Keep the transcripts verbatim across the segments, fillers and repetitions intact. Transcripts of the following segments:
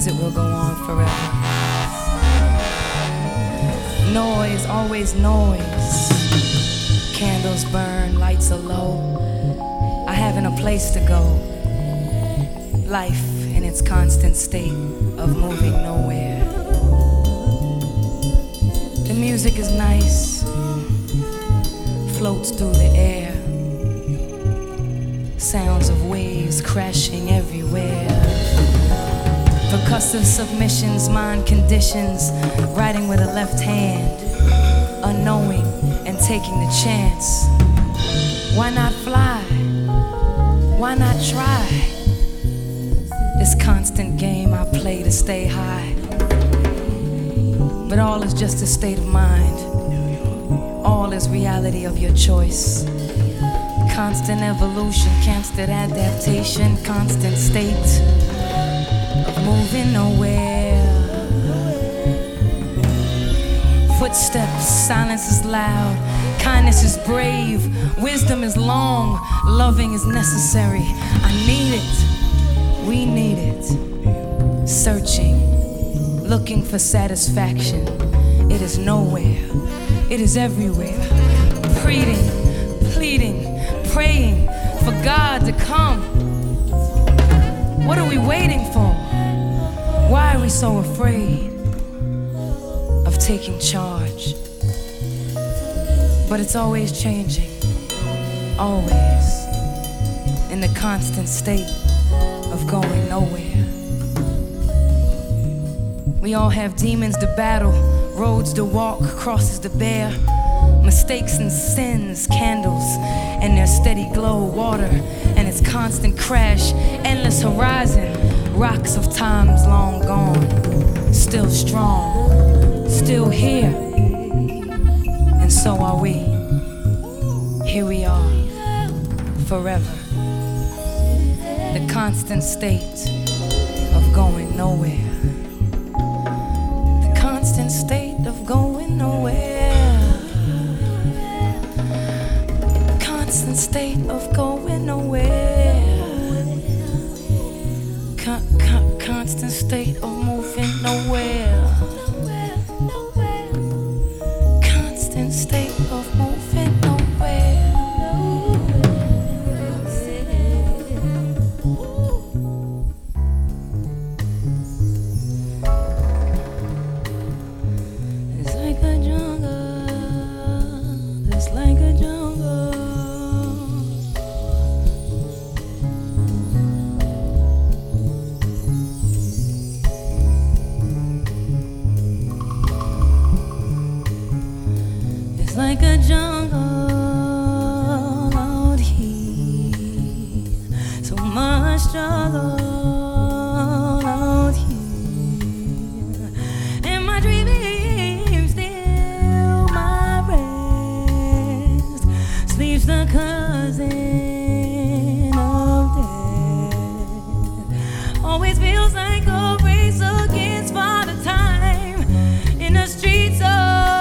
it will go on forever. Noise, always noise. Candles burn, lights are low. I haven't a place to go. Life in its constant state of moving nowhere. The music is nice, floats through the air. Sounds of waves crashing everywhere. Percussive submissions, mind conditions, writing with a left hand, unknowing and taking the chance. Why not fly? Why not try? This constant game I play to stay high. But all is just a state of mind. All is reality of your choice. Constant evolution, constant adaptation, constant state of moving nowhere. Footsteps, silence is loud, kindness is brave, wisdom is long, loving is necessary. I need it, we need it. Searching, looking for satisfaction. It is nowhere, it is everywhere. Pleading, pleading, praying for God to come. What are we waiting for? Why are we so afraid of taking charge? But it's always changing, always in the constant state of going nowhere. We all have demons to battle, roads to walk, crosses to bear, mistakes and sins, candles and their steady glow, water and its constant crash, endless horizon, rocks of times long gone, still strong, still here, and so are we. Here we are, forever. The constant state of going nowhere. The constant state of going nowhere. Constant state of going nowhere. Con- con- constant state of moving nowhere. Constant state of moving nowhere. It's like a jungle. It's like a jungle. Like a jungle out here, so much struggle out here, and my dreams steal my rest. Sleeps the cousin of death. Always feels like a race against father time in the streets of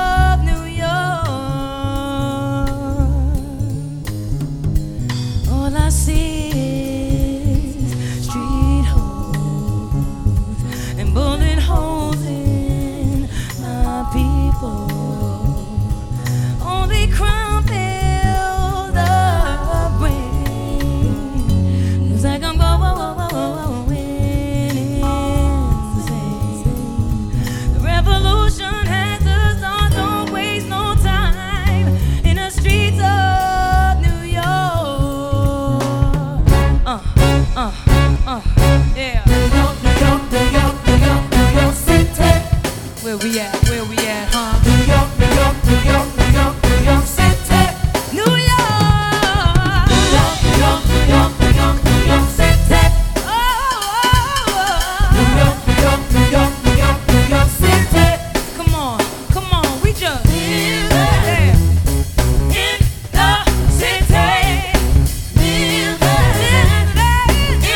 where we at, where we at, huh? New York, New York, New York, New York, New York City. New York, New York, New York, New York, New York, New York City. Oh, oh, oh. New York, New York, New York, New York, New York City. Come on, come on, we just live there in the city. Live there in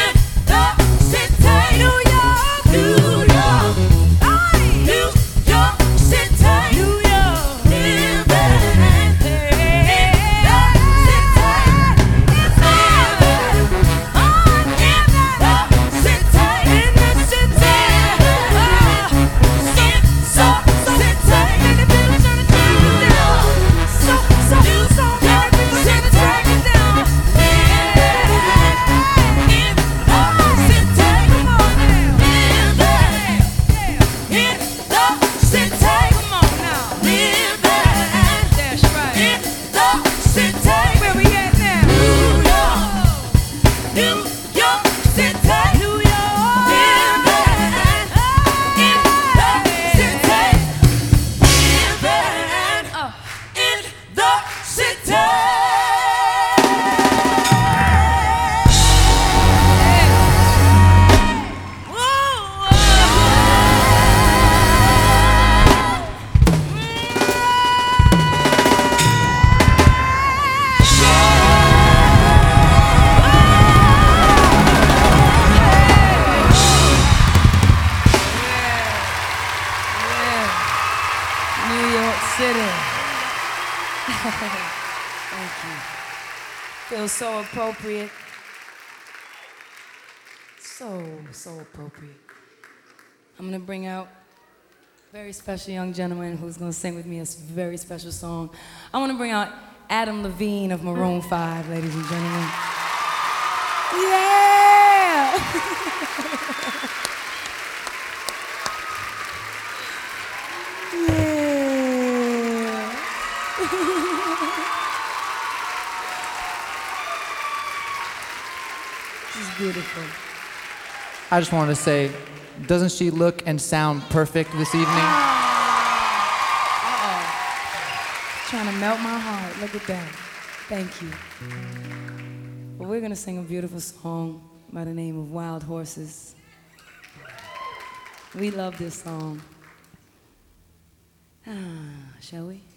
the city. New York, New York, New York. Thank you. Feels so appropriate. So, so appropriate. I'm gonna bring out a very special young gentleman who's gonna sing with me a very special song. I wanna bring out Adam Levine of Maroon five, ladies and gentlemen. Yeah! Yeah! This is beautiful. I just wanted to say, doesn't she look and sound perfect this evening? Uh-oh. Trying to melt my heart. Look at that. Thank you. Well, we're going to sing a beautiful song by the name of Wild Horses. We love this song. Ah, shall we?